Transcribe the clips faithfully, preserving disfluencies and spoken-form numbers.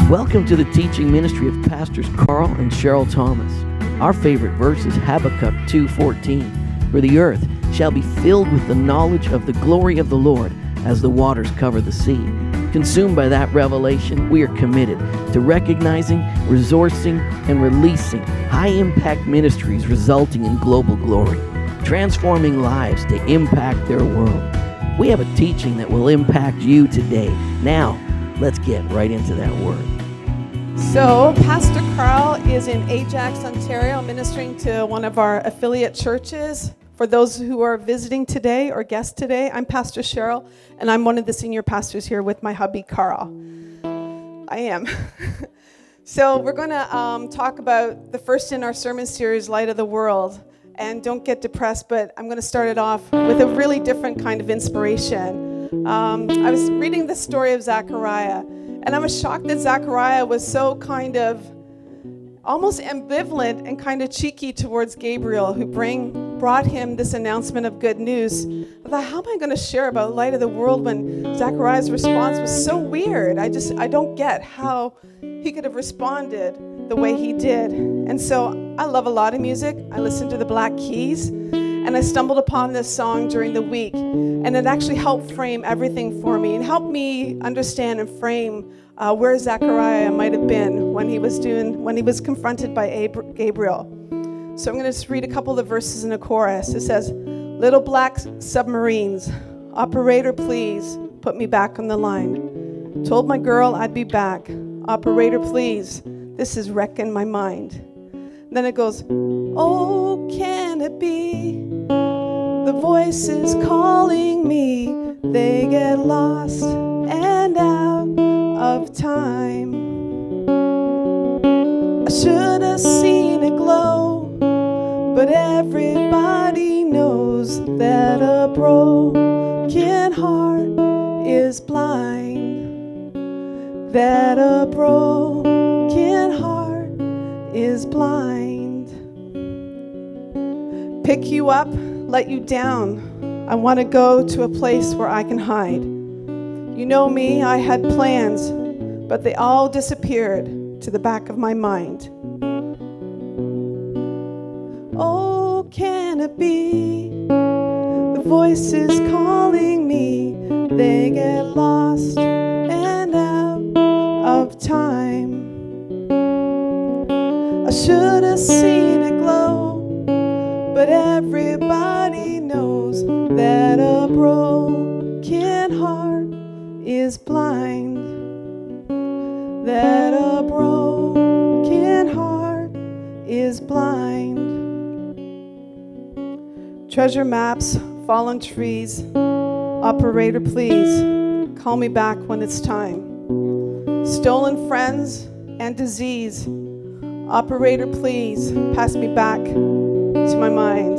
Welcome to the teaching ministry of Pastors Carl and Cheryl Thomas. Our favorite verse is Habakkuk two fourteen. For the earth shall be filled with the knowledge of the glory of the Lord as the waters cover the sea. Consumed by that revelation, we are committed to recognizing, resourcing, and releasing high-impact ministries resulting in global glory, transforming lives to impact their world. We have a teaching that will impact you today. Now, let's get right into that word. So, Pastor Carl is in Ajax, Ontario, ministering to one of our affiliate churches. For those who are visiting today or guests today, I'm Pastor Cheryl, and I'm one of the senior pastors here with my hubby, Carl. I am. So, we're going to um, talk about the first in our sermon series, Light of the World. And don't get depressed, but I'm going to start it off with a really different kind of inspiration. Um, I was reading the story of Zechariah, and I was shocked that Zechariah was so kind of almost ambivalent and kind of cheeky towards Gabriel, who bring, brought him this announcement of good news. I thought, how am I going to share about light of the world when Zechariah's response was so weird? I just, I don't get how he could have responded the way he did. And so I love a lot of music. I listen to the Black Keys, and I stumbled upon this song during the week, and it actually helped frame everything for me and helped me understand and frame uh, where Zechariah might have been when he was doing when he was confronted by Ab- Gabriel. So I'm going to just read a couple of verses in a chorus. It says, "Little black submarines, operator, please put me back on the line. Told my girl I'd be back. Operator, please. This is wrecking my mind." Then it goes, "Oh, can it be? The voices calling me, they get lost and out of time. I should have seen it glow, but everybody knows that a broken heart is blind. That a broken heart is blind. Pick you up, let you down. I want to go to a place where I can hide. You know me, I had plans, but they all disappeared to the back of my mind. Oh, can it be? The voices calling me, they get lost and out of time. I should have seen it glow, but everybody knows that a broken heart is blind. That a broken heart is blind. Treasure maps, fallen trees. Operator, please call me back when it's time. Stolen friends and disease. Operator, please pass me back to my mind.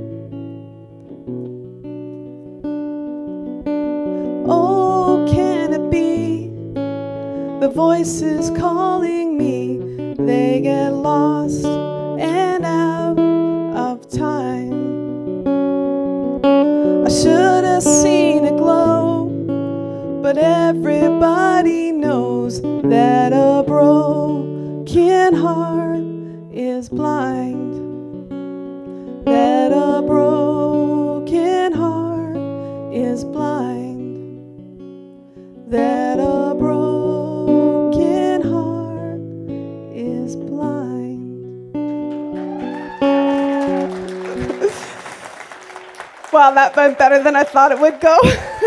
Oh, can it be? The voices calling me, they get lost and out of time. I should have seen it glow, but everybody knows that a broken heart is blind. That a broken heart is blind. That a broken heart is blind. Wow, that went better than I thought it would go.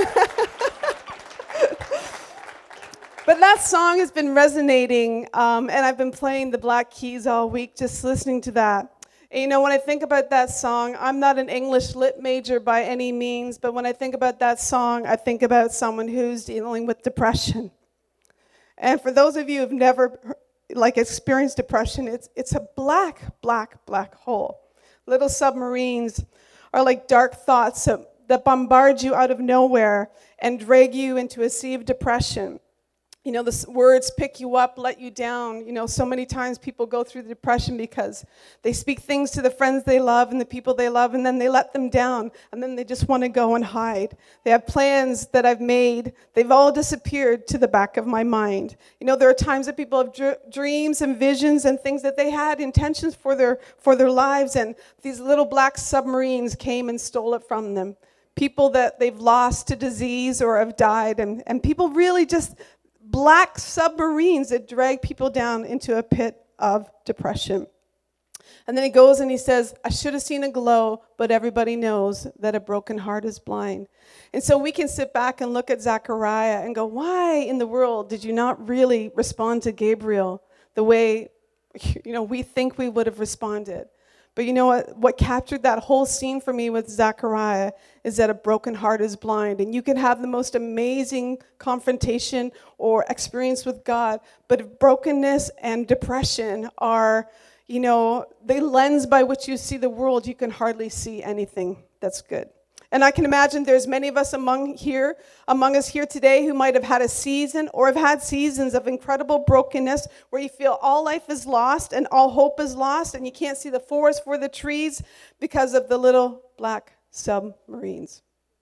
But that song has been resonating, um, and I've been playing the Black Keys all week, just listening to that. And, you know, when I think about that song, I'm not an English lit major by any means, but when I think about that song, I think about someone who's dealing with depression. And for those of you who've never, like, experienced depression, it's it's a black, black, black hole. Little submarines are like dark thoughts that, that bombard you out of nowhere and drag you into a sea of depression. You know, the s- words pick you up, let you down. You know, so many times people go through the depression because they speak things to the friends they love and the people they love, and then they let them down, and then they just want to go and hide. They have plans that I've made. They've all disappeared to the back of my mind. You know, there are times that people have dr- dreams and visions and things that they had intentions for their for their lives, and these little black submarines came and stole it from them. People that they've lost to disease or have died, and, and people really just black submarines that drag people down into a pit of depression. And then he goes and he says, I should have seen a glow, but everybody knows that a broken heart is blind. And so we can sit back and look at Zechariah and go, why in the world did you not really respond to Gabriel the way, you know, we think we would have responded? But you know what? What captured that whole scene for me with Zechariah is that a broken heart is blind. And you can have the most amazing confrontation or experience with God, but if brokenness and depression are, you know, the lens by which you see the world, you can hardly see anything that's good. And I can imagine there's many of us among here, among us here today who might have had a season or have had seasons of incredible brokenness where you feel all life is lost and all hope is lost and you can't see the forest for the trees because of the little black submarines.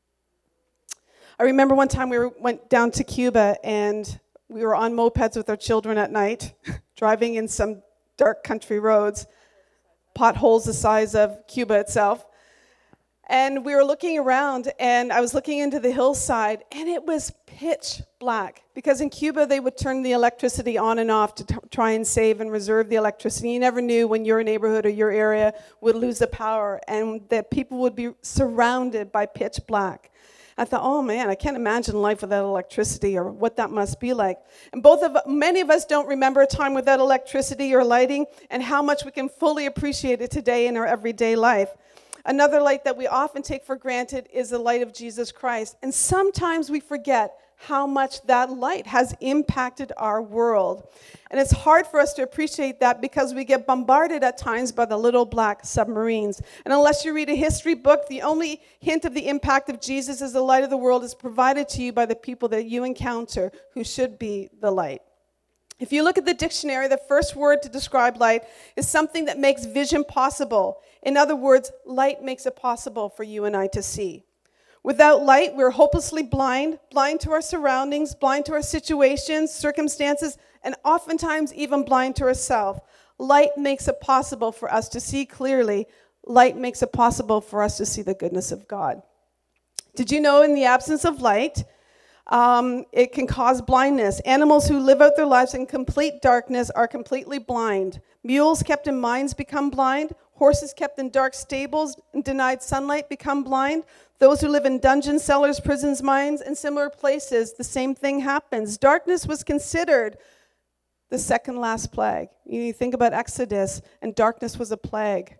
I remember one time we were, went down to Cuba and we were on mopeds with our children at night, driving in some dark country roads, potholes the size of Cuba itself. And we were looking around, and I was looking into the hillside, and it was pitch black. Because in Cuba, they would turn the electricity on and off to t- try and save and reserve the electricity. You never knew when your neighborhood or your area would lose the power, and that people would be surrounded by pitch black. I thought, oh man, I can't imagine life without electricity or what that must be like. And both of many of us don't remember a time without electricity or lighting, and how much we can fully appreciate it today in our everyday life. Another light that we often take for granted is the light of Jesus Christ. And sometimes we forget how much that light has impacted our world. And it's hard for us to appreciate that because we get bombarded at times by the little black submarines. And unless you read a history book, the only hint of the impact of Jesus as the light of the world is provided to you by the people that you encounter who should be the light. If you look at the dictionary, the first word to describe light is something that makes vision possible. In other words, light makes it possible for you and I to see. Without light, we're hopelessly blind, blind to our surroundings, blind to our situations, circumstances, and oftentimes even blind to ourselves. Light makes it possible for us to see clearly. Light makes it possible for us to see the goodness of God. Did you know in the absence of light, Um, it can cause blindness. Animals who live out their lives in complete darkness are completely blind. Mules kept in mines become blind. Horses kept in dark stables and denied sunlight become blind. Those who live in dungeons, cellars, prisons, mines, and similar places, the same thing happens. Darkness was considered the second last plague. You think about Exodus, and darkness was a plague.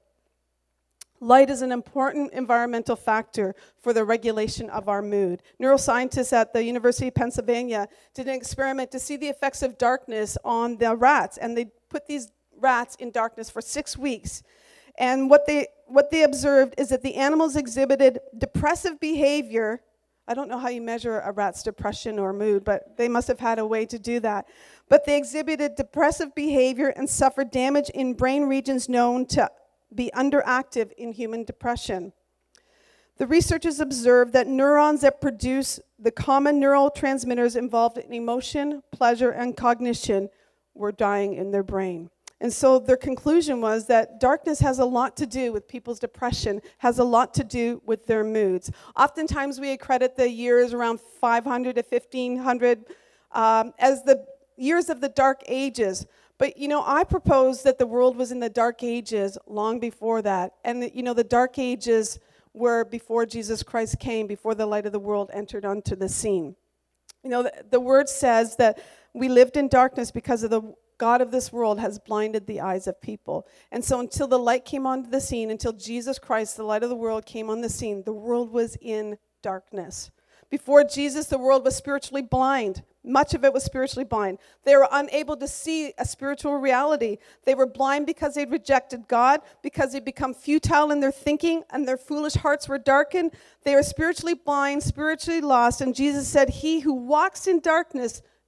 Light is an important environmental factor for the regulation of our mood. Neuroscientists at the University of Pennsylvania did an experiment to see the effects of darkness on the rats, and they put these rats in darkness for six weeks. And what they what they observed is that the animals exhibited depressive behavior. I don't know how you measure a rat's depression or mood, but they must have had a way to do that. But they exhibited depressive behavior and suffered damage in brain regions known to be underactive in human depression. The researchers observed that neurons that produce the common neurotransmitters involved in emotion, pleasure, and cognition were dying in their brain. And so their conclusion was that darkness has a lot to do with people's depression, has a lot to do with their moods. Oftentimes we accredit the years around five hundred to fifteen hundred um, as the years of the Dark Ages. But, you know, I propose that the world was in the Dark Ages long before that. And, that, you know, the Dark Ages were before Jesus Christ came, before the light of the world entered onto the scene. You know, the, the word says that we lived in darkness because of the God of this world has blinded the eyes of people. And so until the light came onto the scene, until Jesus Christ, the light of the world, came on the scene, the world was in darkness. Before Jesus, the world was spiritually blind. Much of it was spiritually blind. They were unable to see a spiritual reality. They were blind because they'd rejected God, because they'd become futile in their thinking, and their foolish hearts were darkened. They were spiritually blind, spiritually lost, and Jesus said, "He who walks in darkness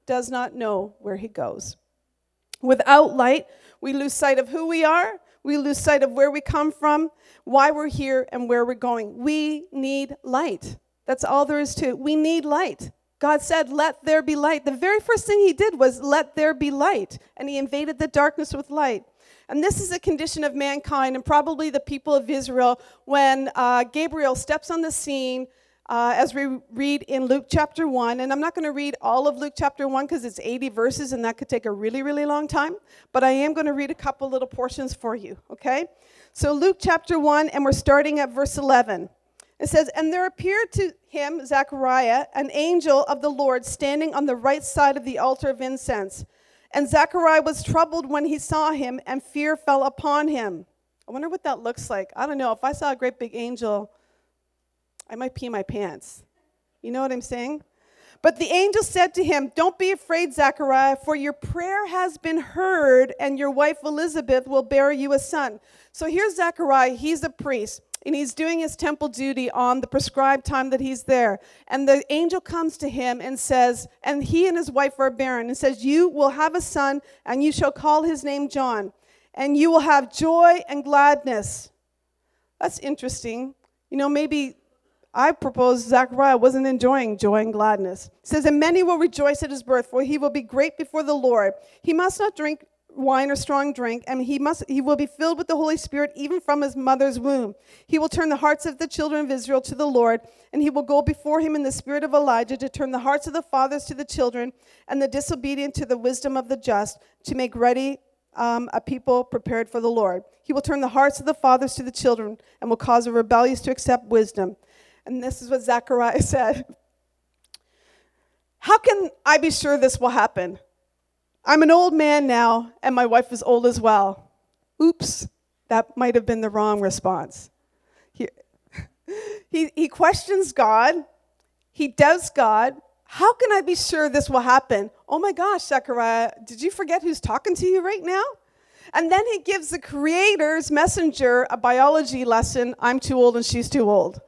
does not know where he goes. Without light, we lose sight of who we are. We lose sight of where we come from, why we're here, and where we're going. We need light. That's all there is to it. We need light. God said, let there be light. The very first thing he did was, let there be light. And he invaded the darkness with light. And this is a condition of mankind and probably the people of Israel when uh, Gabriel steps on the scene, uh, as we read in Luke chapter one. And I'm not going to read all of Luke chapter one because it's eighty verses and that could take a really, really long time. But I am going to read a couple little portions for you, okay? So Luke chapter one, and we're starting at verse eleven. It says, and there appeared to him, Zechariah, an angel of the Lord standing on the right side of the altar of incense. And Zechariah was troubled when he saw him, and fear fell upon him. I wonder what that looks like. I don't know. If I saw a great big angel, I might pee my pants. You know what I'm saying? But the angel said to him, don't be afraid, Zechariah, for your prayer has been heard, and your wife Elizabeth will bear you a son. So here's Zechariah. He's a priest. And he's doing his temple duty on the prescribed time that he's there. And the angel comes to him and says, and he and his wife are barren, and says, you will have a son, and you shall call his name John. And you will have joy and gladness. That's interesting. You know, maybe I propose Zechariah wasn't enjoying joy and gladness. It says, and many will rejoice at his birth, for he will be great before the Lord. He must not drink wine or strong drink, and he must he will be filled with the Holy Spirit even from his mother's womb. He will turn the hearts of the children of Israel to the Lord, and he will go before him in the spirit of Elijah to turn the hearts of the fathers to the children and the disobedient to the wisdom of the just, to make ready um, a people prepared for the Lord. He will turn the hearts of the fathers to the children and will cause the rebellious to accept wisdom. And this is what Zechariah said. How can I be sure this will happen? I'm an old man now, and my wife is old as well. Oops, that might have been the wrong response. He, he, he questions God. He doubts God. How can I be sure this will happen? Oh my gosh, Zechariah, did you forget who's talking to you right now? And then he gives the Creator's messenger a biology lesson. I'm too old and she's too old.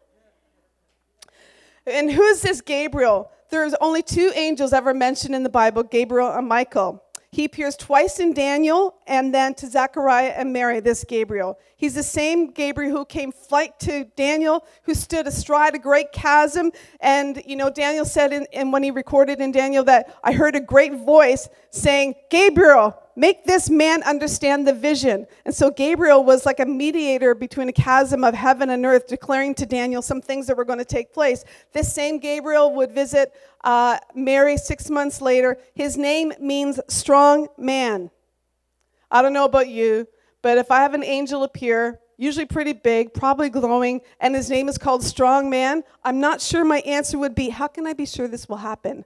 And who is this Gabriel? There's only two angels ever mentioned in the Bible, Gabriel and Michael. He appears twice in Daniel and then to Zechariah and Mary, this Gabriel. He's the same Gabriel who came flight to Daniel, who stood astride a great chasm. And, you know, Daniel said in, in when he recorded in Daniel that I heard a great voice saying, Gabriel, make this man understand the vision. And so Gabriel was like a mediator between a chasm of heaven and earth, declaring to Daniel some things that were going to take place. This same Gabriel would visit uh, Mary six months later. His name means strong man. I don't know about you, but if I have an angel appear, usually pretty big, probably glowing, and his name is called strong man, I'm not sure my answer would be, how can I be sure this will happen?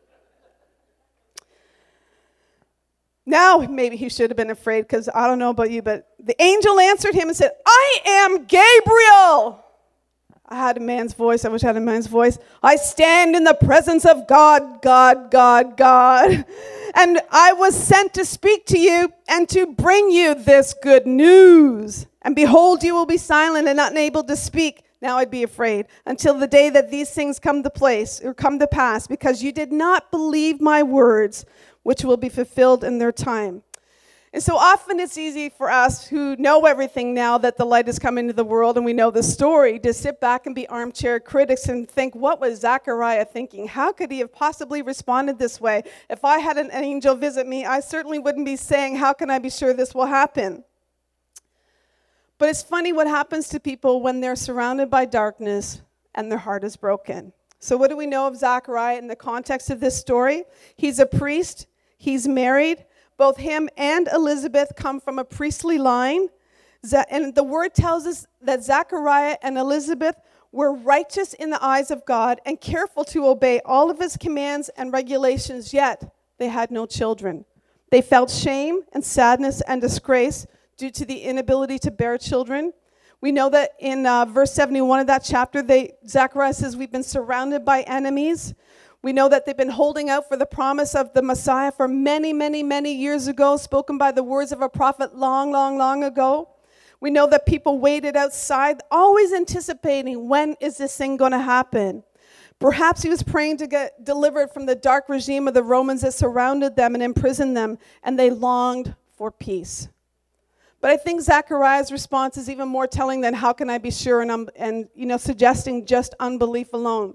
Now, maybe he should have been afraid because I don't know about you, but the angel answered him and said, I am Gabriel. I had a man's voice. I wish I had a man's voice. I stand in the presence of God, God, God, God. And I was sent to speak to you and to bring you this good news. And behold, you will be silent and unable to speak. Now I'd be afraid until the day that these things come to place or come to pass, because you did not believe my words, which will be fulfilled in their time. And so often it's easy for us who know everything now that the light has come into the world and we know the story to sit back and be armchair critics and think, what was Zechariah thinking? How could he have possibly responded this way? If I had an angel visit me, I certainly wouldn't be saying, how can I be sure this will happen? But it's funny what happens to people when they're surrounded by darkness and their heart is broken. So what do we know of Zechariah in the context of this story? He's a priest. He's married. Both him and Elizabeth come from a priestly line. And the word tells us that Zechariah and Elizabeth were righteous in the eyes of God and careful to obey all of his commands and regulations, yet they had no children. They felt shame and sadness and disgrace due to the inability to bear children. We know that in uh, verse seventy-one of that chapter, they, Zechariah says, we've been surrounded by enemies. We know that they've been holding out for the promise of the Messiah for many, many, many years ago, spoken by the words of a prophet long, long, long ago. We know that people waited outside, always anticipating, when is this thing going to happen? Perhaps he was praying to get delivered from the dark regime of the Romans that surrounded them and imprisoned them, and they longed for peace. But I think Zechariah's response is even more telling than how can I be sure, and, um, and you know, suggesting just unbelief alone.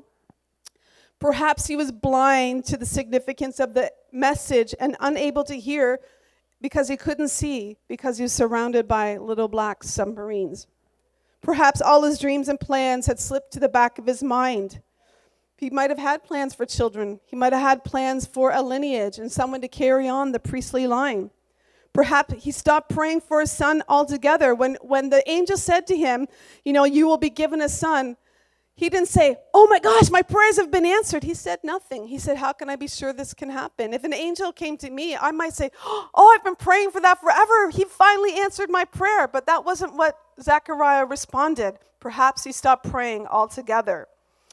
Perhaps he was blind to the significance of the message and unable to hear because he couldn't see, because he was surrounded by little black submarines. Perhaps all his dreams and plans had slipped to the back of his mind. He might have had plans for children. He might have had plans for a lineage and someone to carry on the priestly line. Perhaps he stopped praying for his son altogether. When, when the angel said to him, you know, you will be given a son, he didn't say, oh my gosh, my prayers have been answered. He said nothing. He said, how can I be sure this can happen? If an angel came to me, I might say, oh, I've been praying for that forever. He finally answered my prayer. But that wasn't what Zechariah responded. Perhaps he stopped praying altogether.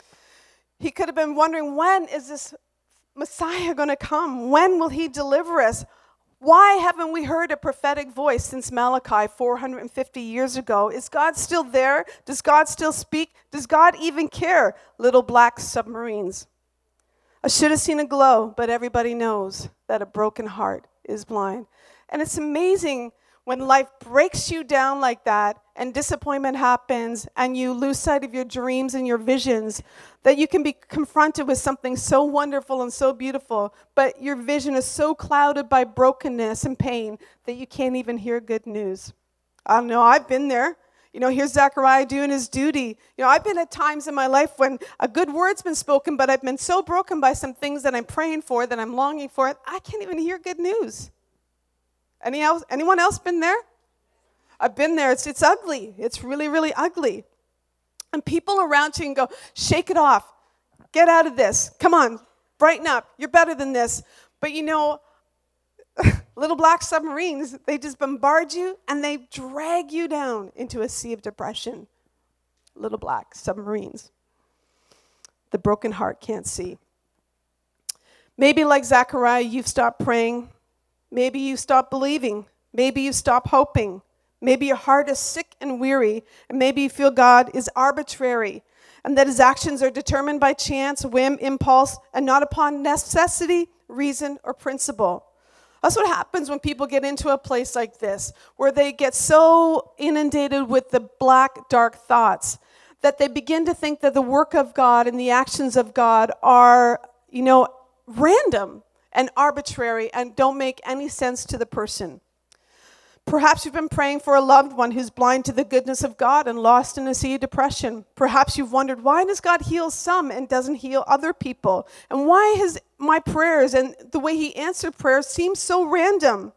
He could have been wondering, when is this Messiah going to come? When will he deliver us? Why haven't we heard a prophetic voice since Malachi four hundred fifty years ago? Is God still there? Does God still speak? Does God even care? Little black submarines. I should have seen a glow, but everybody knows that a broken heart is blind. And it's amazing when life breaks you down like that and disappointment happens and you lose sight of your dreams and your visions, that you can be confronted with something so wonderful and so beautiful, but your vision is so clouded by brokenness and pain that you can't even hear good news. I don't know, I've been there. You know, here's Zechariah doing his duty. You know, I've been at times in my life when a good word's been spoken, but I've been so broken by some things that I'm praying for, that I'm longing for, I can't even hear good news. Any else, anyone else been there? I've been there. It's, it's ugly. It's really, really ugly. And people around you can go, shake it off. Get out of this. Come on, brighten up. You're better than this. But you know, little black submarines, they just bombard you and they drag you down into a sea of depression. Little black submarines. The broken heart can't see. Maybe like Zechariah, you've stopped praying. Maybe you stop believing. Maybe you stop hoping. Maybe your heart is sick and weary, and maybe you feel God is arbitrary, and that his actions are determined by chance, whim, impulse, and not upon necessity, reason, or principle. That's what happens when people get into a place like this, where they get so inundated with the black, dark thoughts that they begin to think that the work of God and the actions of God are, you know, random and arbitrary and don't make any sense to the person. Perhaps you've been praying for a loved one who's blind to the goodness of God and lost in a sea of depression. Perhaps you've wondered, why does God heal some and doesn't heal other people? And why has my prayers and the way he answered prayers seem so random?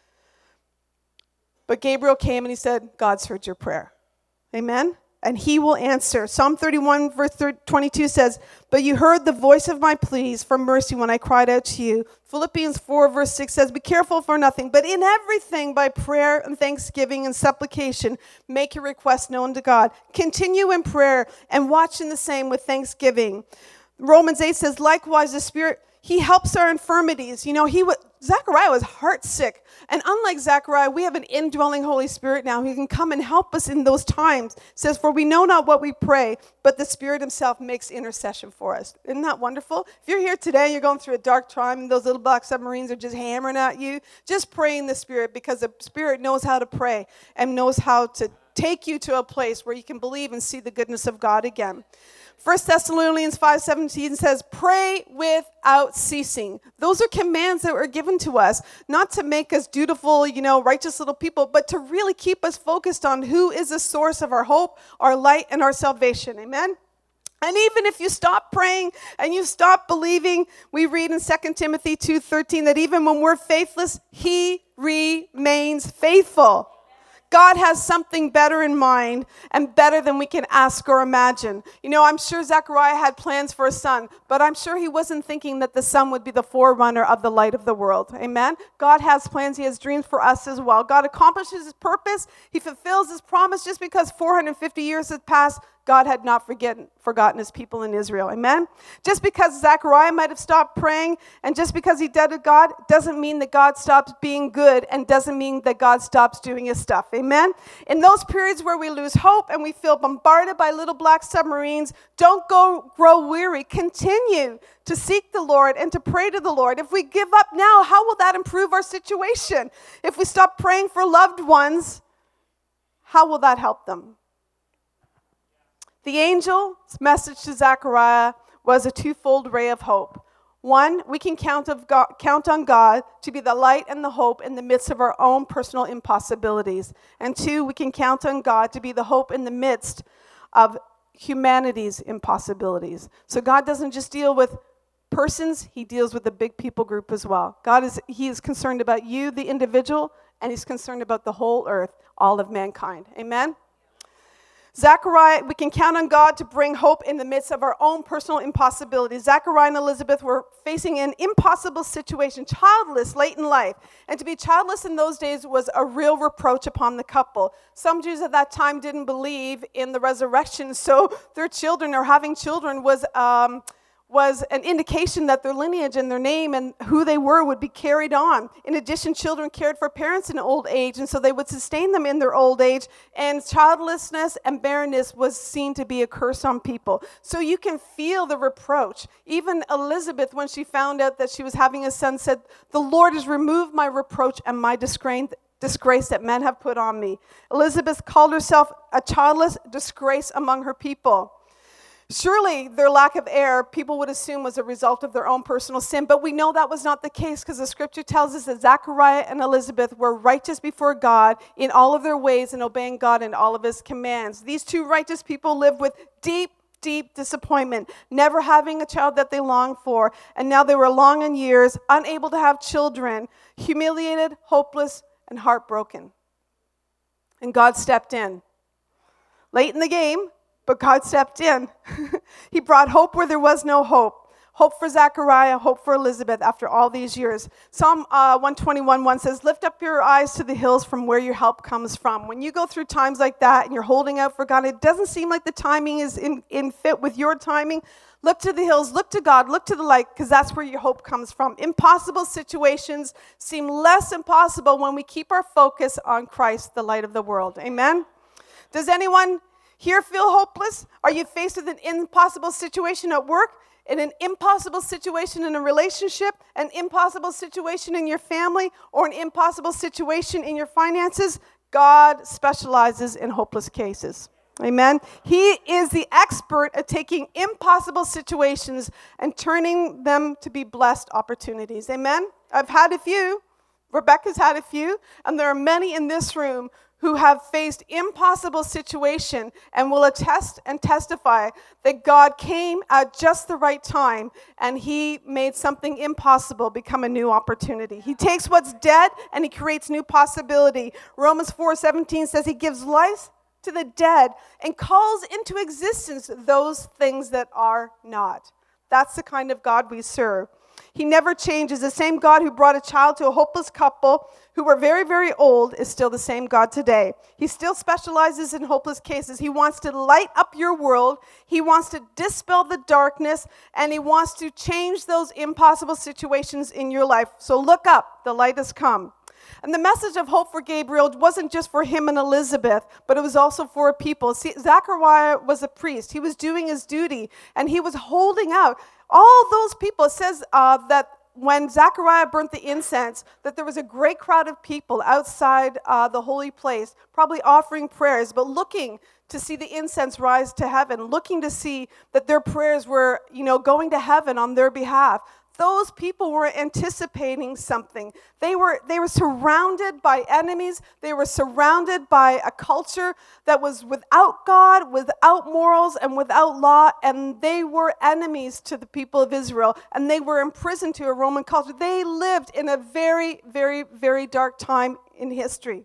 But Gabriel came and he said, God's heard your prayer. Amen? And he will answer. Psalm thirty-one, verse twenty-two says, but you heard the voice of my pleas for mercy when I cried out to you. Philippians four, verse six says, be careful for nothing, but in everything by prayer and thanksgiving and supplication, make your request known to God. Continue in prayer and watch in the same with thanksgiving. Romans eight says, likewise, the Spirit, he helps our infirmities. You know, he was, Zechariah was heart sick. And unlike Zechariah, we have an indwelling Holy Spirit now who can come and help us in those times. It says, for we know not what we pray, but the Spirit himself makes intercession for us. Isn't that wonderful? If you're here today and you're going through a dark time and those little black submarines are just hammering at you, just pray in the Spirit, because the Spirit knows how to pray and knows how to take you to a place where you can believe and see the goodness of God again. First Thessalonians five seventeen says, pray without ceasing. Those are commands that were given to us, not to make us dutiful, you know, righteous little people, but to really keep us focused on who is the source of our hope, our light, and our salvation. Amen? And even if you stop praying and you stop believing, we read in Second Timothy two thirteen that even when we're faithless, he remains faithful. God has something better in mind and better than we can ask or imagine. You know, I'm sure Zechariah had plans for a son, but I'm sure he wasn't thinking that the son would be the forerunner of the light of the world. Amen? God has plans. He has dreams for us as well. God accomplishes his purpose. He fulfills his promise. Just because four hundred fifty years have passed God had not forget, forgotten his people in Israel. Amen? Just because Zechariah might have stopped praying and just because he doubted God doesn't mean that God stops being good and doesn't mean that God stops doing his stuff. Amen? In those periods where we lose hope and we feel bombarded by little black submarines, don't go grow weary. Continue to seek the Lord and to pray to the Lord. If we give up now, how will that improve our situation? If we stop praying for loved ones, how will that help them? The angel's message to Zechariah was a twofold ray of hope. One, we can count, of God, count on God to be the light and the hope in the midst of our own personal impossibilities. And two, we can count on God to be the hope in the midst of humanity's impossibilities. So God doesn't just deal with persons, he deals with the big people group as well. God is, he is concerned about you, the individual, and he's concerned about the whole earth, all of mankind. Amen? Zechariah, we can count on God to bring hope in the midst of our own personal impossibilities. Zechariah and Elizabeth were facing an impossible situation, childless late in life. And to be childless in those days was a real reproach upon the couple. Some Jews at that time didn't believe in the resurrection, so their children or having children was um, was an indication that their lineage and their name and who they were would be carried on. In addition, children cared for parents in old age, and so they would sustain them in their old age, and childlessness and barrenness was seen to be a curse on people. So you can feel the reproach. Even Elizabeth, when she found out that she was having a son, said, "The Lord has removed my reproach and my disgrace disgrace that men have put on me." Elizabeth called herself a childless disgrace among her people. Surely their lack of heir, people would assume, was a result of their own personal sin, but we know that was not the case because the scripture tells us that Zechariah and Elizabeth were righteous before God in all of their ways and obeying God in all of his commands. These two righteous people lived with deep, deep disappointment, never having a child that they longed for, and now they were long in years, unable to have children, humiliated, hopeless, and heartbroken. And God stepped in. Late in the game, but God stepped in. He brought hope where there was no hope. Hope for Zechariah, hope for Elizabeth after all these years. Psalm uh, one twenty-one one says, "Lift up your eyes to the hills from where your help comes from." When you go through times like that and you're holding out for God, it doesn't seem like the timing is in, in fit with your timing. Look to the hills, look to God, look to the light, because that's where your hope comes from. Impossible situations seem less impossible when we keep our focus on Christ, the light of the world. Amen? Does anyone here feel hopeless? Are you faced with an impossible situation at work, in an impossible situation in a relationship, an impossible situation in your family, or an impossible situation in your finances? God specializes in hopeless cases. Amen. He is the expert at taking impossible situations and turning them to be blessed opportunities. Amen. I've had a few. Rebecca's had a few. And there are many in this room who have faced impossible situation and will attest and testify that God came at just the right time and he made something impossible become a new opportunity. He takes what's dead and he creates new possibility. Romans four seventeen says he gives life to the dead and calls into existence those things that are not. That's the kind of God we serve. He never changes. The same God who brought a child to a hopeless couple who were very, very old is still the same God today. He still specializes in hopeless cases. He wants to light up your world. He wants to dispel the darkness, and he wants to change those impossible situations in your life. So look up. The light has come. And the message of hope for Gabriel wasn't just for him and Elizabeth, but it was also for a people. See, Zechariah was a priest. He was doing his duty, and he was holding out. All those people, it says uh, that when Zechariah burnt the incense, that there was a great crowd of people outside uh, the holy place, probably offering prayers, but looking to see the incense rise to heaven, looking to see that their prayers were, you know, going to heaven on their behalf. Those people were anticipating something. They were, they were surrounded by enemies. They were surrounded by a culture that was without God, without morals, and without law, and they were enemies to the people of Israel, and they were imprisoned to a Roman culture. They lived in a very, very, very dark time in history.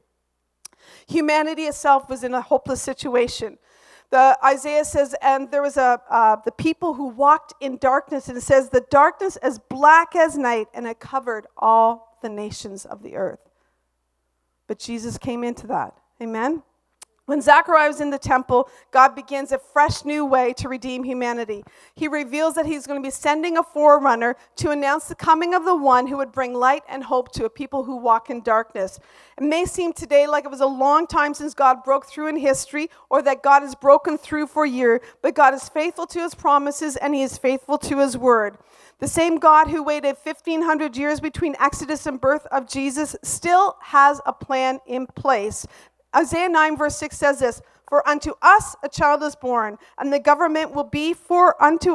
Humanity itself was in a hopeless situation. The Isaiah says, and there was a uh, the people who walked in darkness, and it says, the darkness as black as night, and it covered all the nations of the earth. But Jesus came into that. Amen? When Zechariah was in the temple, God begins a fresh new way to redeem humanity. He reveals that he's going to be sending a forerunner to announce the coming of the one who would bring light and hope to a people who walk in darkness. It may seem today like it was a long time since God broke through in history, or that God has broken through for a year, but God is faithful to his promises and he is faithful to his word. The same God who waited fifteen hundred years between Exodus and birth of Jesus still has a plan in place. Isaiah nine verse six says this, "For unto us a child is born, and the government will be for unto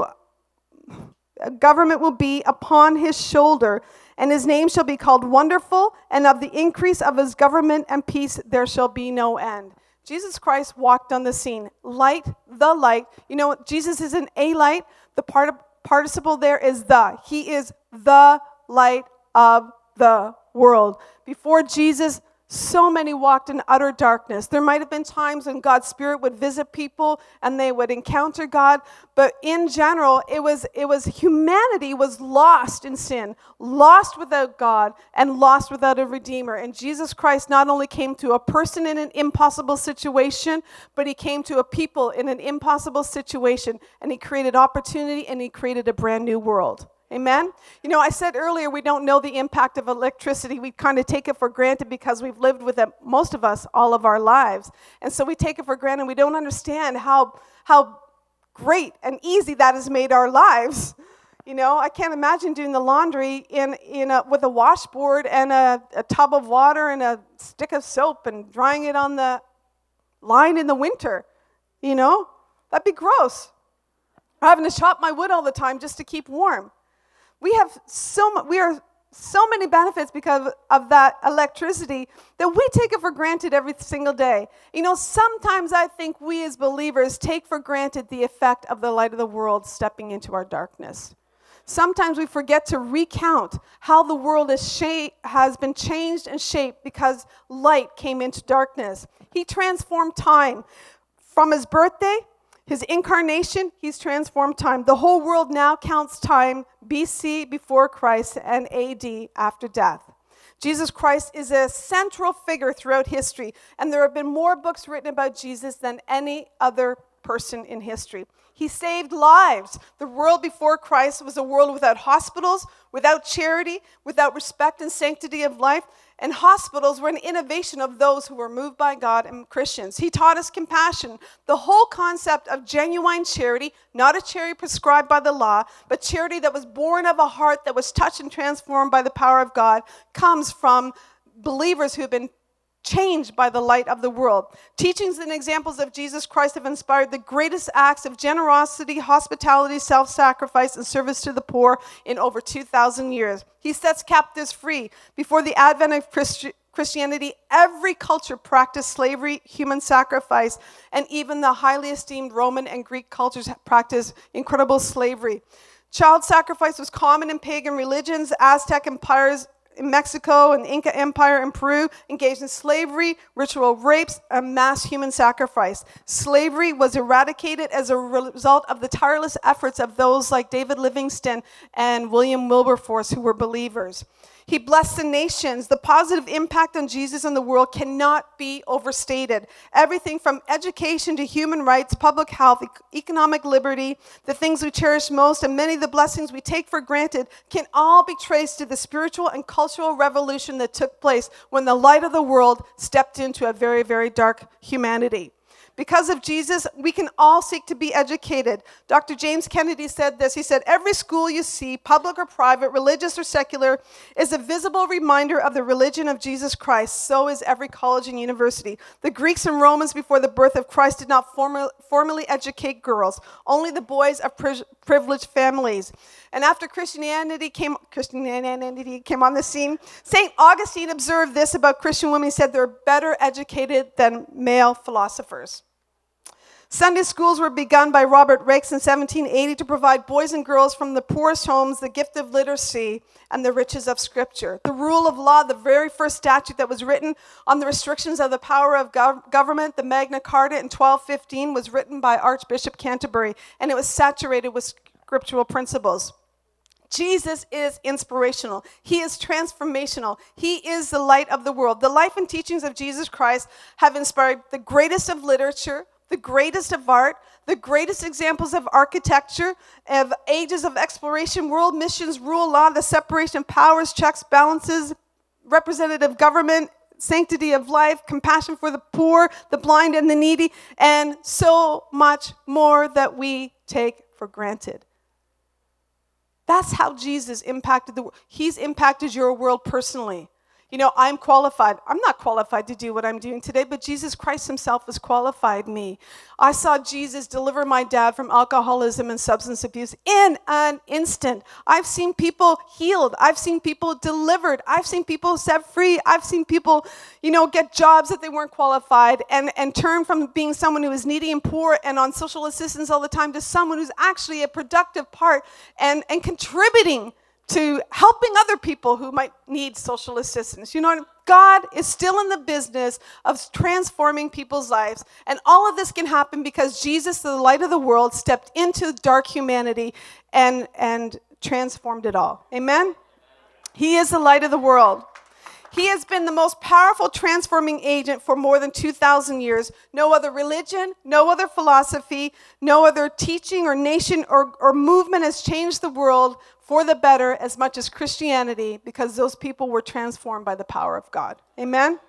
a government will be upon his shoulder, and his name shall be called Wonderful, and of the increase of his government and peace there shall be no end." Jesus Christ walked on the scene. Light, the light. You know, Jesus isn't a light. The part participle there is the. He is the light of the world. Before Jesus, so many walked in utter darkness. There might have been times when God's Spirit would visit people and they would encounter God, but in general, it was it was humanity was lost in sin, lost without God, and lost without a Redeemer. And Jesus Christ not only came to a person in an impossible situation, but he came to a people in an impossible situation, and he created opportunity and he created a brand new world. Amen? You know, I said earlier we don't know the impact of electricity. We kind of take it for granted because we've lived with it, most of us, all of our lives. And so we take it for granted. We don't understand how how great and easy that has made our lives. You know, I can't imagine doing the laundry in, in a, with a washboard and a, a tub of water and a stick of soap and drying it on the line in the winter. You know, that'd be gross. Or having to chop my wood all the time just to keep warm. We have so much, we are so many benefits because of that electricity that we take it for granted every single day. You know, sometimes I think we as believers take for granted the effect of the light of the world stepping into our darkness. Sometimes we forget to recount how the world is shape, has been changed and shaped because light came into darkness. He transformed time from his birthday, his incarnation, he's transformed time. The whole world now counts time B C before Christ and A D after death. Jesus Christ is a central figure throughout history, and there have been more books written about Jesus than any other person in history. He saved lives. The world before Christ was a world without hospitals, without charity, without respect and sanctity of life. And hospitals were an innovation of those who were moved by God and Christians. He taught us compassion. The whole concept of genuine charity, not a charity prescribed by the law, but charity that was born of a heart that was touched and transformed by the power of God, comes from believers who have been changed by the light of the world. Teachings and examples of Jesus Christ have inspired the greatest acts of generosity, hospitality, self-sacrifice, and service to the poor in over two thousand years. He sets captives free. Before the advent of Christi- Christianity, every culture practiced slavery, human sacrifice, and even the highly esteemed Roman and Greek cultures practiced incredible slavery. Child sacrifice was common in pagan religions. Aztec empires in Mexico and the Inca Empire in Peru engaged in slavery, ritual rapes, and mass human sacrifice. Slavery was eradicated as a result of the tireless efforts of those like David Livingstone and William Wilberforce, who were believers. He blessed the nations. The positive impact on Jesus in the world cannot be overstated. Everything from education to human rights, public health, e- economic liberty, the things we cherish most, and many of the blessings we take for granted can all be traced to the spiritual and cultural revolution that took place when the light of the world stepped into a very, very dark humanity. Because of Jesus, we can all seek to be educated. Doctor James Kennedy said this. He said, "Every school you see, public or private, religious or secular, is a visible reminder of the religion of Jesus Christ. So is every college and university. The Greeks and Romans before the birth of Christ did not formal, formally educate girls, only the boys of pri- privileged families." And after Christianity came, Christianity came on the scene, Saint Augustine observed this about Christian women. He said, "They're better educated than male philosophers." Sunday schools were begun by Robert Raikes in seventeen eighty to provide boys and girls from the poorest homes the gift of literacy and the riches of Scripture. The rule of law, the very first statute that was written on the restrictions of the power of gov- government, the Magna Carta in twelve fifteen, was written by Archbishop Canterbury, and it was saturated with scriptural principles. Jesus is inspirational. He is transformational. He is the light of the world. The life and teachings of Jesus Christ have inspired the greatest of literature, the greatest of art, the greatest examples of architecture, of ages of exploration, world missions, rule, law, the separation of powers, checks, balances, representative government, sanctity of life, compassion for the poor, the blind, and the needy, and so much more that we take for granted. That's how Jesus impacted the world. He's impacted your world personally. You know, I'm qualified. I'm not qualified to do what I'm doing today, but Jesus Christ himself has qualified me. I saw Jesus deliver my dad from alcoholism and substance abuse in an instant. I've seen people healed. I've seen people delivered. I've seen people set free. I've seen people, you know, get jobs that they weren't qualified and, and turn from being someone who is needy and poor and on social assistance all the time to someone who's actually a productive part and, and contributing to helping other people who might need social assistance. You know, God is still in the business of transforming people's lives. And all of this can happen because Jesus, the light of the world, stepped into dark humanity and, and transformed it all. Amen? He is the light of the world. He has been the most powerful transforming agent for more than two thousand years. No other religion, no other philosophy, no other teaching or nation or, or movement has changed the world for the better as much as Christianity, because those people were transformed by the power of God. Amen?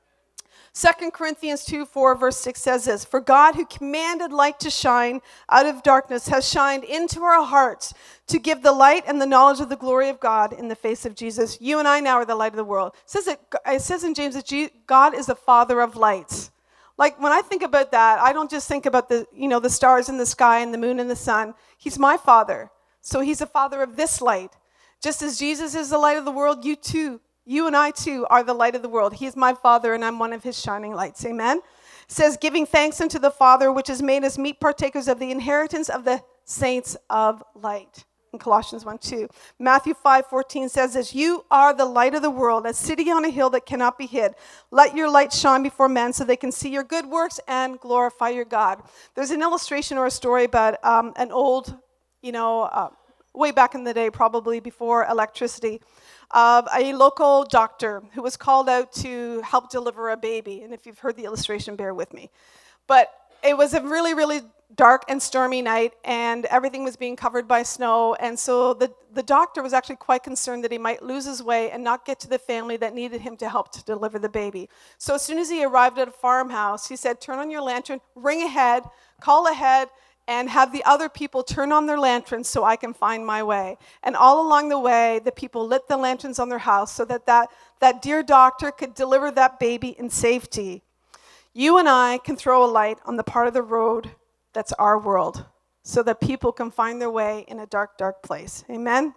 Second Corinthians two, four, verse six says this, "For God, who commanded light to shine out of darkness, has shined into our hearts to give the light and the knowledge of the glory of God in the face of Jesus." You and I now are the light of the world. It says, that, it says in James that God is the Father of lights. Like, when I think about that, I don't just think about the, you know, the stars in the sky and the moon and the sun. He's my Father. So he's the Father of this light. Just as Jesus is the light of the world, you too, you and I too are the light of the world. He is my Father and I'm one of his shining lights. Amen? It says, "Giving thanks unto the Father, which has made us meet partakers of the inheritance of the saints of light." In Colossians one, two. Matthew five, fourteen says this, "You are the light of the world, a city on a hill that cannot be hid. Let your light shine before men so they can see your good works and glorify your God." There's an illustration or a story about um, an old, you know, uh, way back in the day, probably before electricity, of a local doctor who was called out to help deliver a baby. And if you've heard the illustration, bear with me. But it was a really, really dark and stormy night, and everything was being covered by snow. And so the, the doctor was actually quite concerned that he might lose his way and not get to the family that needed him to help to deliver the baby. So as soon as he arrived at a farmhouse, he said, "Turn on your lantern, ring ahead, call ahead, and have the other people turn on their lanterns so I can find my way." And all along the way, the people lit the lanterns on their house so that that, that dear doctor could deliver that baby in safety. You and I can throw a light on the part of the road that's our world so that people can find their way in a dark, dark place. Amen?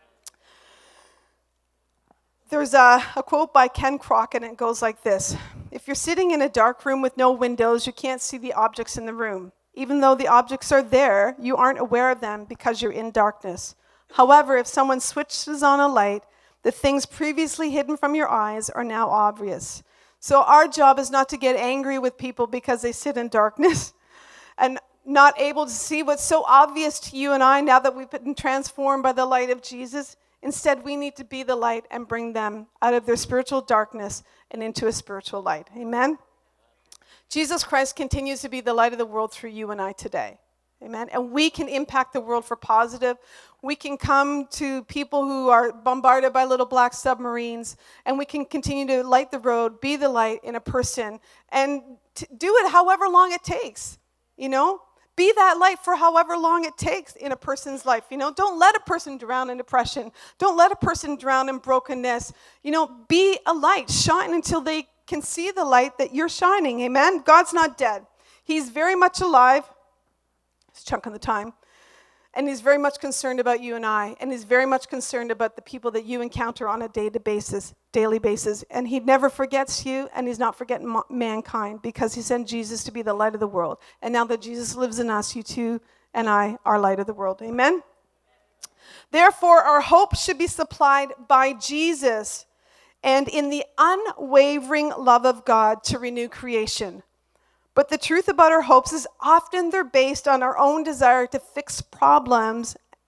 There's a, a quote by Ken Crockett, and it goes like this: "If you're sitting in a dark room with no windows, you can't see the objects in the room. Even though the objects are there, you aren't aware of them because you're in darkness. However, if someone switches on a light, the things previously hidden from your eyes are now obvious." So our job is not to get angry with people because they sit in darkness and not able to see what's so obvious to you and I now that we've been transformed by the light of Jesus. Instead, we need to be the light and bring them out of their spiritual darkness and into a spiritual light. Amen? Jesus Christ continues to be the light of the world through you and I today. Amen? And we can impact the world for positive. We can come to people who are bombarded by little black submarines, and we can continue to light the road, be the light in a person, and t- do it however long it takes. You know? Be that light for however long it takes in a person's life. You know, don't let a person drown in depression. Don't let a person drown in brokenness. You know, be a light. Shine until they can see the light that you're shining. Amen? God's not dead. He's very much alive. He's chunking the time. And he's very much concerned about you and I. And he's very much concerned about the people that you encounter on a day-to basis, daily basis. And he never forgets you, and he's not forgetting mo- mankind, because he sent Jesus to be the light of the world. And now that Jesus lives in us, you too and I are light of the world. Amen? Therefore, our hope should be supplied by Jesus and in the unwavering love of God to renew creation. But the truth about our hopes is often they're based on our own desire to fix problems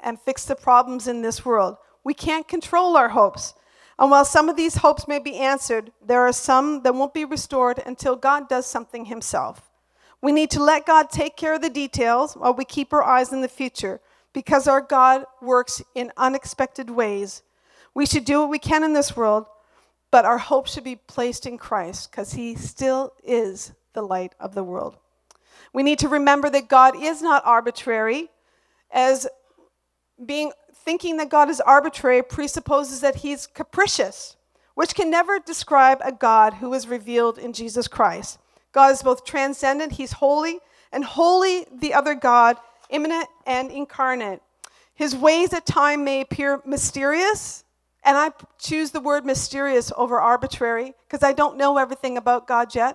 and fix the problems in this world. We can't control our hopes. And while some of these hopes may be answered, there are some that won't be restored until God does something himself. We need to let God take care of the details while we keep our eyes in the future, because our God works in unexpected ways. We should do what we can in this world, but our hope should be placed in Christ, because he still is the light of the world. We need to remember that God is not arbitrary, as being thinking that God is arbitrary presupposes that he's capricious, which can never describe a God who is revealed in Jesus Christ. God is both transcendent, he's holy, and holy the other God, immanent and incarnate. His ways at times may appear mysterious, and I choose the word mysterious over arbitrary because I don't know everything about God yet.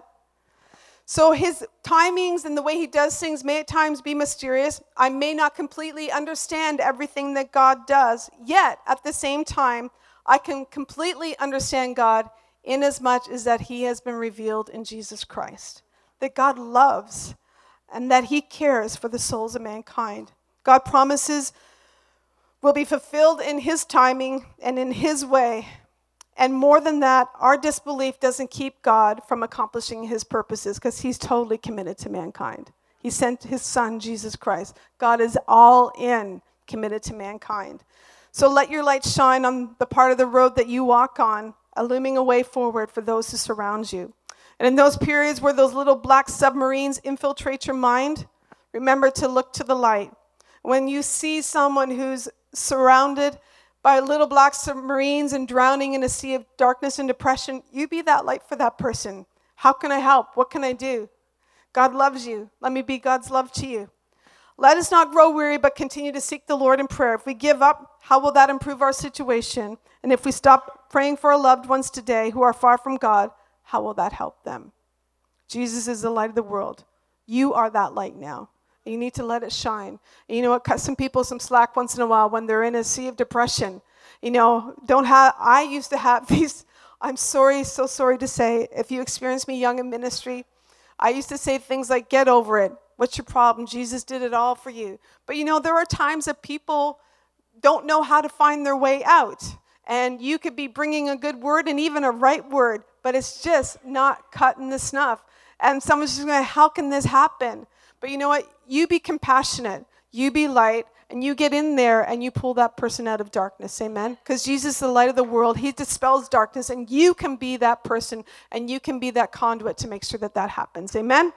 So his timings and the way he does things may at times be mysterious. I may not completely understand everything that God does, yet at the same time, I can completely understand God inasmuch as that he has been revealed in Jesus Christ, that God loves and that he cares for the souls of mankind. God promises will be fulfilled in his timing and in his way. And more than that, our disbelief doesn't keep God from accomplishing his purposes, because he's totally committed to mankind. He sent his son, Jesus Christ. God is all in committed to mankind. So let your light shine on the part of the road that you walk on, illuming a way forward for those who surround you. And in those periods where those little black submarines infiltrate your mind, remember to look to the light. When you see someone who's surrounded by little black submarines and drowning in a sea of darkness and depression, you be that light for that person. How can I help? What can I do? God loves you. Let me be God's love to you. Let us not grow weary, but continue to seek the Lord in prayer. If we give up, how will that improve our situation? And if we stop praying for our loved ones today who are far from God, how will that help them? Jesus is the light of the world. You are that light now. You need to let it shine. And you know what? Cut some people some slack once in a while when they're in a sea of depression. You know, don't have, I used to have these, I'm sorry, so sorry to say, if you experienced me young in ministry, I used to say things like, get over it. What's your problem? Jesus did it all for you. But you know, there are times that people don't know how to find their way out. And you could be bringing a good word and even a right word, but it's just not cutting the snuff. And someone's just going, how can this happen? But you know what? You be compassionate, you be light, and you get in there and you pull that person out of darkness, amen? Because Jesus is the light of the world. He dispels darkness, and you can be that person, and you can be that conduit to make sure that that happens, amen?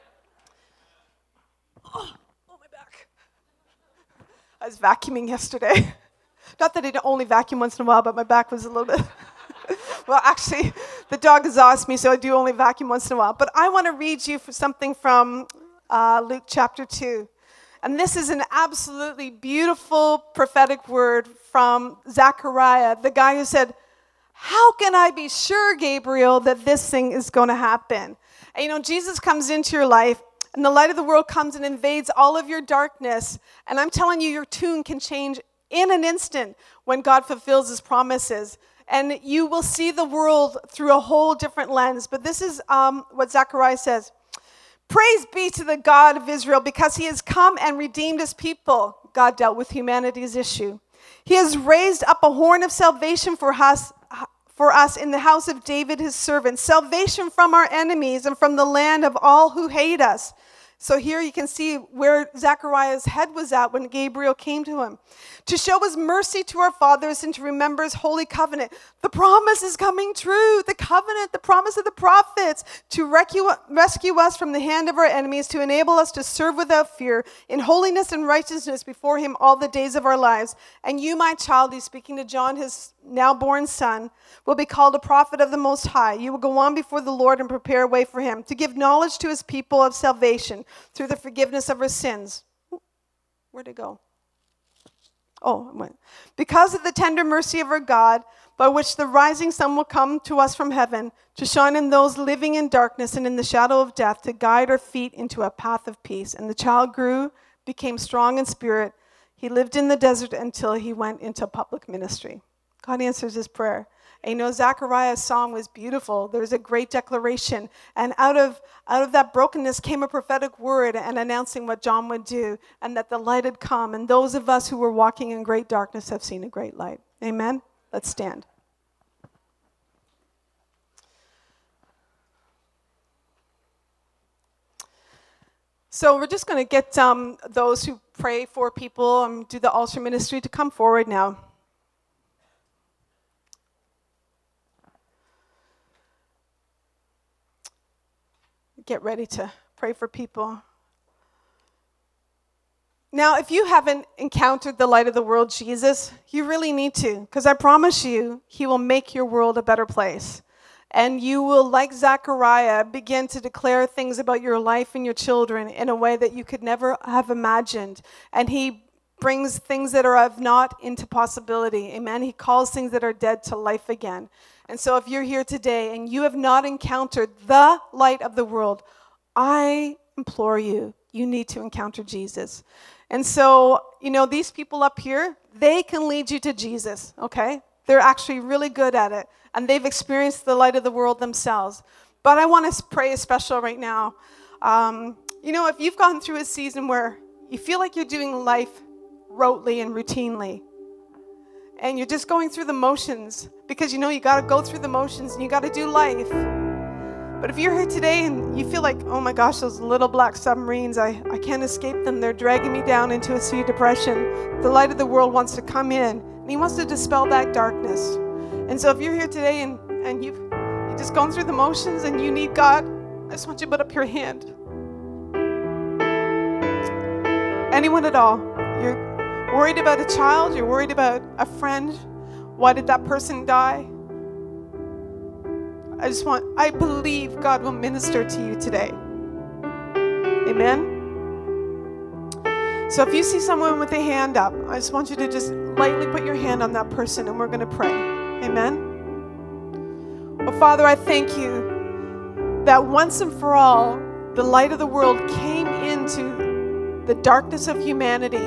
Oh, oh my back. I was vacuuming yesterday. Not that I only vacuum once in a while, but my back was a little bit... Well, actually, the dog exhausts me, so I do only vacuum once in a while. But I want to read you for something from uh, Luke chapter two. And this is an absolutely beautiful prophetic word from Zechariah, the guy who said, how can I be sure, Gabriel, that this thing is going to happen? And you know, Jesus comes into your life, and the light of the world comes and invades all of your darkness. And I'm telling you, your tune can change in an instant when God fulfills his promises. And you will see the world through a whole different lens. But this is um, what Zechariah says. Praise be to the God of Israel, because he has come and redeemed his people. God dealt with humanity's issue. He has raised up a horn of salvation for us, for us in the house of David, his servant. Salvation from our enemies and from the land of all who hate us. So here you can see where Zechariah's head was at when Gabriel came to him. To show his mercy to our fathers and to remember his holy covenant. The promise is coming true. The covenant, the promise of the prophets. To rescue, rescue us from the hand of our enemies. To enable us to serve without fear. In holiness and righteousness before him all the days of our lives. And you, my child, he's speaking to John, his now born son, will be called a prophet of the Most High. You will go on before the Lord and prepare a way for him. To give knowledge to his people of salvation. Through the forgiveness of our sins. Where'd it go? Oh, it went. Because of the tender mercy of our God, by which the rising sun will come to us from heaven, to shine in those living in darkness and in the shadow of death, to guide our feet into a path of peace. And the child grew, became strong in spirit. He lived in the desert until he went into public ministry. God answers his prayer. And you know, Zechariah's song was beautiful. There was a great declaration. And out of out of that brokenness came a prophetic word and announcing what John would do and that the light had come. And those of us who were walking in great darkness have seen a great light. Amen? Let's stand. So we're just going to get um, those who pray for people and do the altar ministry to come forward now. Get ready to pray for people. Now, if you haven't encountered the light of the world, Jesus, you really need to, because I promise you, he will make your world a better place. And you will, like Zechariah, begin to declare things about your life and your children in a way that you could never have imagined. And he brings things that are of not into possibility. Amen. He calls things that are dead to life again. And so if you're here today and you have not encountered the light of the world, I implore you, you need to encounter Jesus. And so, you know, these people up here, they can lead you to Jesus, okay? They're actually really good at it. And they've experienced the light of the world themselves. But I want to pray a special right now. Um, you know, if you've gone through a season where you feel like you're doing life rotely and routinely, and you're just going through the motions, because you know you got to go through the motions and you got to do life. But if you're here today and you feel like, oh my gosh, those little black submarines, I, I can't escape them. They're dragging me down into a sea of depression. The light of the world wants to come in, and he wants to dispel that darkness. And so if you're here today and, and you've, you've just gone through the motions and you need God, I just want you to put up your hand. Anyone at all. You're worried about a child, you're worried about a friend. Why did that person die? I just want, I believe God will minister to you today. Amen? So if you see someone with a hand up, I just want you to just lightly put your hand on that person and we're going to pray. Amen? Well, Father, I thank you that once and for all, the light of the world came into the darkness of humanity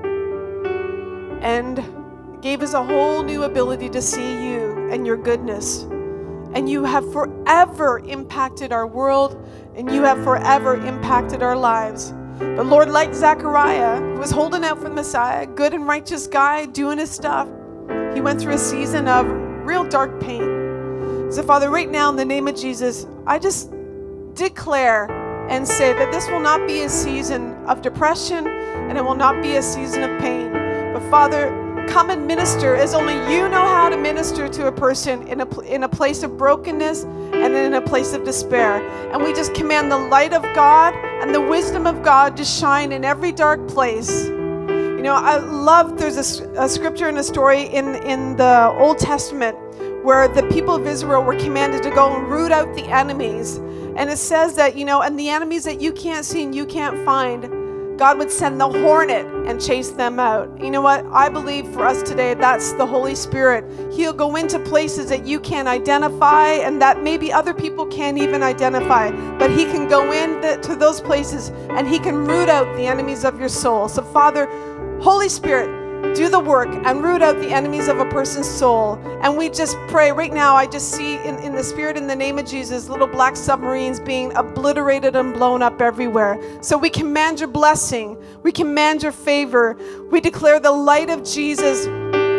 and gave us a whole new ability to see you and your goodness. And you have forever impacted our world, and you have forever impacted our lives. But Lord, like Zechariah, who was holding out for the Messiah, good and righteous guy, doing his stuff, he went through a season of real dark pain. So Father, right now in the name of Jesus, I just declare and say that this will not be a season of depression and it will not be a season of pain. But Father, come and minister as only you know how to minister to a person in a, in a place of brokenness and in a place of despair. And we just command the light of God and the wisdom of God to shine in every dark place. You know, I love, there's a, a scripture and a story in, in the Old Testament where the people of Israel were commanded to go and root out the enemies. And it says that, you know, and the enemies that you can't see and you can't find, God would send the hornet and chase them out. You know what? I believe for us today, that's the Holy Spirit. He'll go into places that you can't identify and that maybe other people can't even identify. But he can go into those places and he can root out the enemies of your soul. So Father, Holy Spirit, do the work and root out the enemies of a person's soul. And we just pray right now, I just see in, in the Spirit, in the name of Jesus, little black submarines being obliterated and blown up everywhere. So we command your blessing. We command your favor. We declare the light of Jesus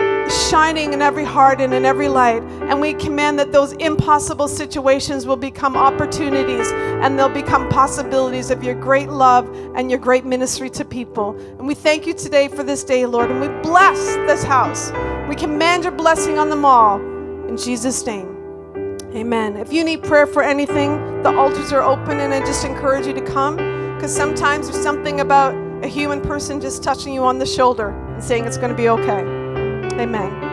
shining in every heart and in every light. And we command that those impossible situations will become opportunities and they'll become possibilities of your great love and your great ministry to people. And we thank you today for this day, Lord, and we bless this house. We command your blessing on them all. In Jesus' name, amen. If you need prayer for anything, the altars are open, and I just encourage you to come, because sometimes there's something about a human person just touching you on the shoulder and saying it's going to be okay. Amen.